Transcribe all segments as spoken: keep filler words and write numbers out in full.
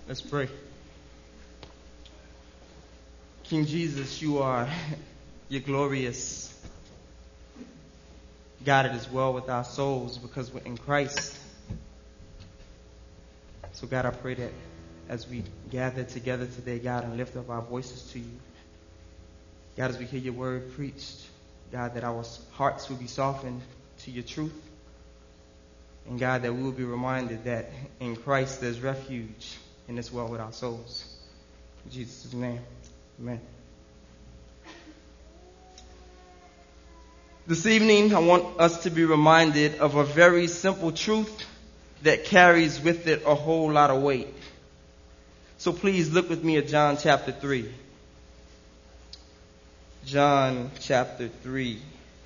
Let's pray. King Jesus, you are, you're glorious. God, it is well with our souls because we're in Christ. So God, I pray that as we gather together today, God, and lift up our voices to you, God, as we hear your word preached, God, that our hearts will be softened to your truth. And God, that we will be reminded that in Christ there's refuge and it's well with our souls. In Jesus' name, amen. This evening, I want us to be reminded of a very simple truth that carries with it a whole lot of weight. So please look with me at John chapter three. John chapter three.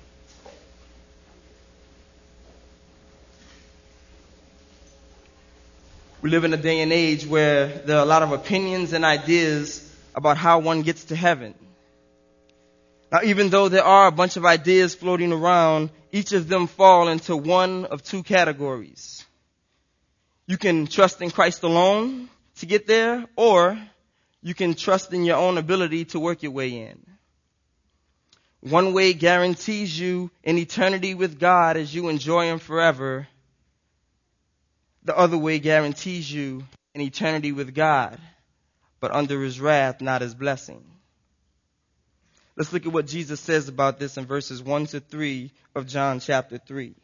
We live in a day and age where there are a lot of opinions and ideas about how one gets to heaven. Now, even though there are a bunch of ideas floating around, each of them fall into one of two categories. You can trust in Christ alone to get there, or you can trust in your own ability to work your way in. One way guarantees you an eternity with God as you enjoy Him forever. The other way guarantees you an eternity with God, but under His wrath, not His blessing. Let's look at what Jesus says about this in verses one to three of John chapter three.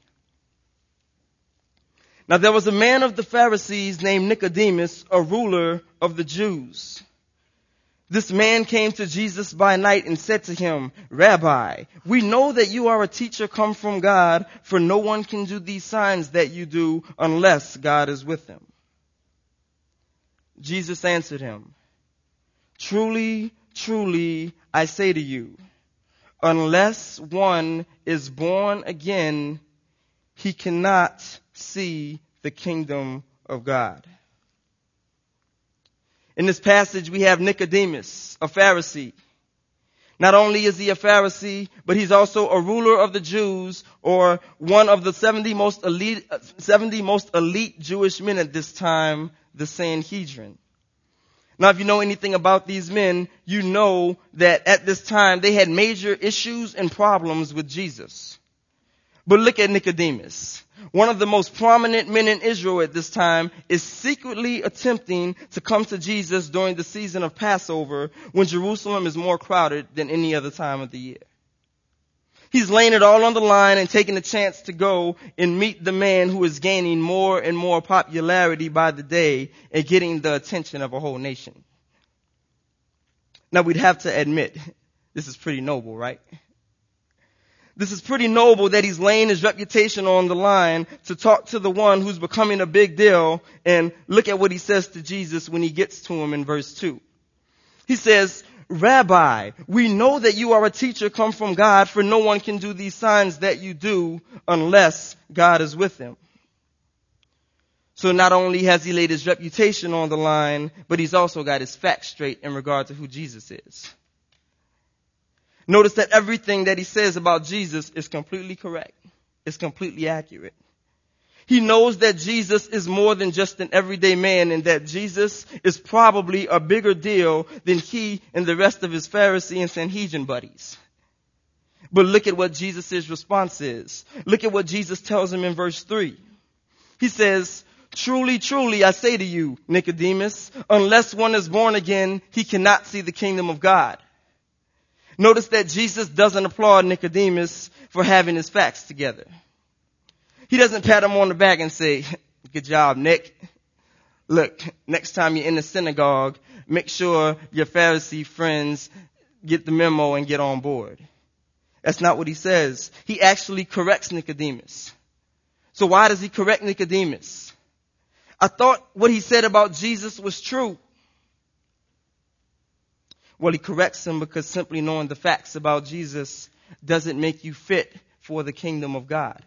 Now there was a man of the Pharisees named Nicodemus, a ruler of the Jews. This man came to Jesus by night and said to him, "Rabbi, we know that you are a teacher come from God, for no one can do these signs that you do unless God is with him." Jesus answered him, "Truly, truly, I say to you, unless one is born again, he cannot see the kingdom of God." In this passage, we have Nicodemus, a Pharisee. Not only is he a Pharisee, but he's also a ruler of the Jews, or one of the seventy most elite, seventy most elite Jewish men at this time, the Sanhedrin. Now, if you know anything about these men, you know that at this time they had major issues and problems with Jesus. But look at Nicodemus. One of the most prominent men in Israel at this time is secretly attempting to come to Jesus during the season of Passover, when Jerusalem is more crowded than any other time of the year. He's laying it all on the line and taking a chance to go and meet the man who is gaining more and more popularity by the day and getting the attention of a whole nation. Now, we'd have to admit, this is pretty noble, right? This is pretty noble that he's laying his reputation on the line to talk to the one who's becoming a big deal. And look at what he says to Jesus when he gets to him in verse two. He says, "Rabbi, we know that you are a teacher come from God, for no one can do these signs that you do unless God is with him." So not only has he laid his reputation on the line, but he's also got his facts straight in regard to who Jesus is. Notice that everything that he says about Jesus is completely correct. It's completely accurate. He knows that Jesus is more than just an everyday man, and that Jesus is probably a bigger deal than he and the rest of his Pharisee and Sanhedrin buddies. But look at what Jesus' response is. Look at what Jesus tells him in verse three. He says, "Truly, truly, I say to you, Nicodemus, unless one is born again, he cannot see the kingdom of God." Notice that Jesus doesn't applaud Nicodemus for having his facts together. He doesn't pat him on the back and say, "Good job, Nick. Look, next time you're in the synagogue, make sure your Pharisee friends get the memo and get on board." That's not what he says. He actually corrects Nicodemus. So why does he correct Nicodemus? I thought what he said about Jesus was true. Well, he corrects him because simply knowing the facts about Jesus doesn't make you fit for the kingdom of God.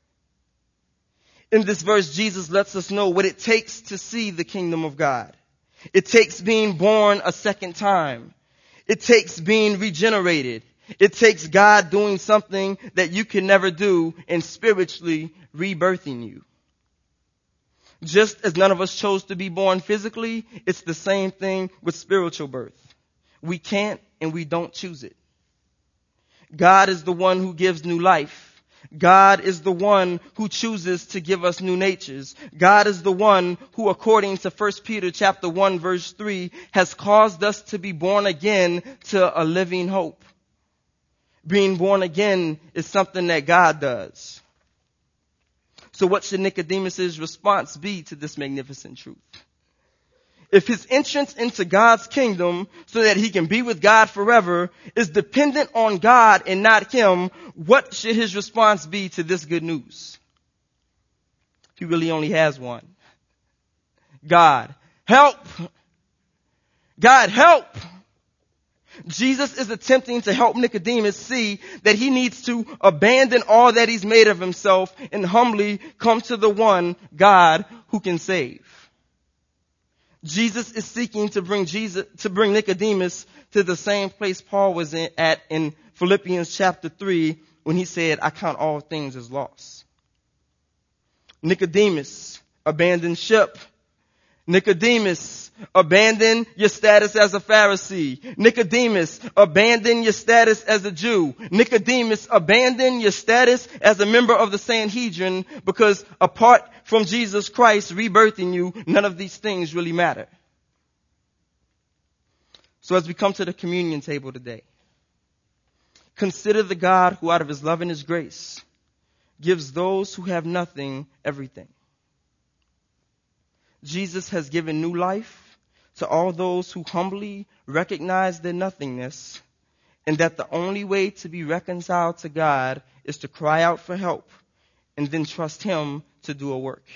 In this verse, Jesus lets us know what it takes to see the kingdom of God. It takes being born a second time. It takes being regenerated. It takes God doing something that you can never do and spiritually rebirthing you. Just as none of us chose to be born physically, it's the same thing with spiritual birth. We can't and we don't choose it. God is the one who gives new life. God is the one who chooses to give us new natures. God is the one who, according to First Peter chapter one, verse three, has caused us to be born again to a living hope. Being born again is something that God does. So what should Nicodemus' response be to this magnificent truth? If his entrance into God's kingdom so that he can be with God forever is dependent on God and not him, what should his response be to this good news? He really only has one. God, help! God, help! Jesus is attempting to help Nicodemus see that he needs to abandon all that he's made of himself and humbly come to the one, God, who can save. Jesus is seeking to bring Jesus, to bring Nicodemus to the same place Paul was in, at in Philippians chapter three when he said, I count all things as loss. Nicodemus, abandon ship. Nicodemus, abandon your status as a Pharisee. Nicodemus, abandon your status as a Jew. Nicodemus, abandon your status as a member of the Sanhedrin, because apart from Jesus Christ rebirthing you, none of these things really matter. So as we come to the communion table today, consider the God who out of his love and his grace gives those who have nothing everything. Jesus has given new life to all those who humbly recognize their nothingness, and that the only way to be reconciled to God is to cry out for help and then trust him to do a work.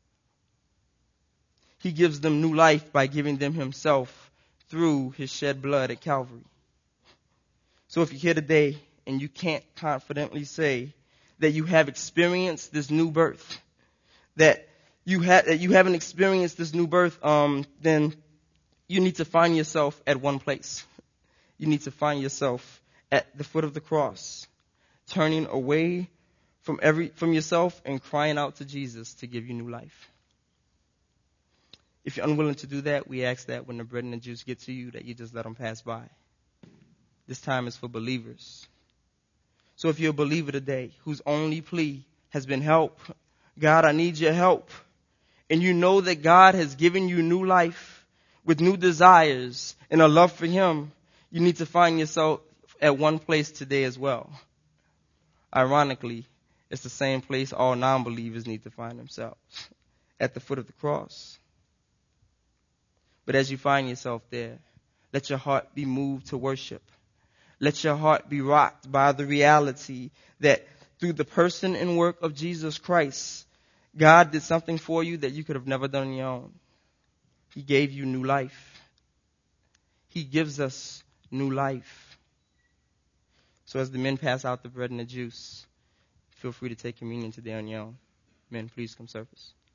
He gives them new life by giving them himself through his shed blood at Calvary. So if you're here today and you can't confidently say that you have experienced this new birth, that you, ha- that you haven't experienced this new birth, um, then you need to find yourself at one place. You need to find yourself at the foot of the cross, turning away from every from yourself and crying out to Jesus to give you new life. If you're unwilling to do that, we ask that when the bread and the juice get to you, that you just let them pass by. This time is for believers. So if you're a believer today whose only plea has been help, God, I need your help, and you know that God has given you new life with new desires and a love for him, you need to find yourself at one place today as well. Ironically, it's the same place all non-believers need to find themselves, at the foot of the cross. But as you find yourself there, let your heart be moved to worship. Let your heart be rocked by the reality that through the person and work of Jesus Christ, God did something for you that you could have never done on your own. He gave you new life. He gives us new life. So as the men pass out the bread and the juice, feel free to take communion today on your own. Men, please come serve us.